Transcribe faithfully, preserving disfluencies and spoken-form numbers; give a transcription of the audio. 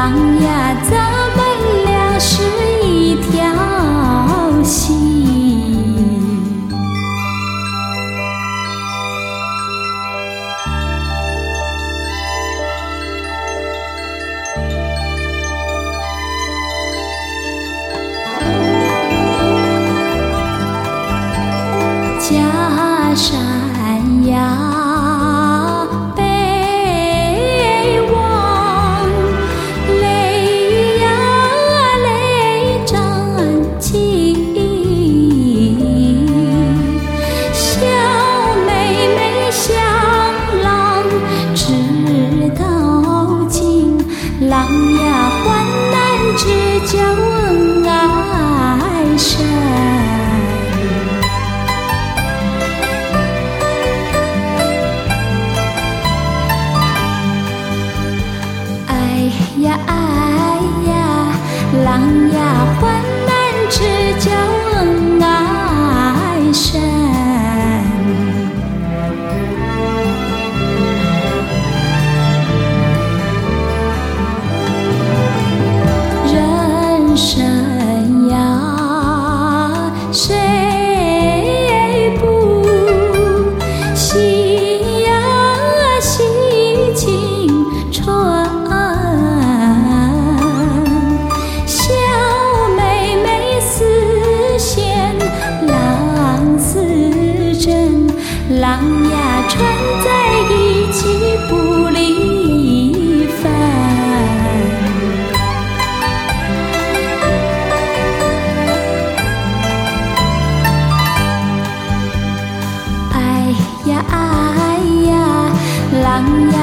郎呀，咱们俩是一条心。假山呀北望，泪呀泪沾襟。小妹妹向郎知道尽，郎呀患难知交恩爱深。呀爱呀，郎呀患难知交恩爱深。人生呀，谁不喜呀喜青春。郎呀串在一起不离分。爱呀爱呀，郎呀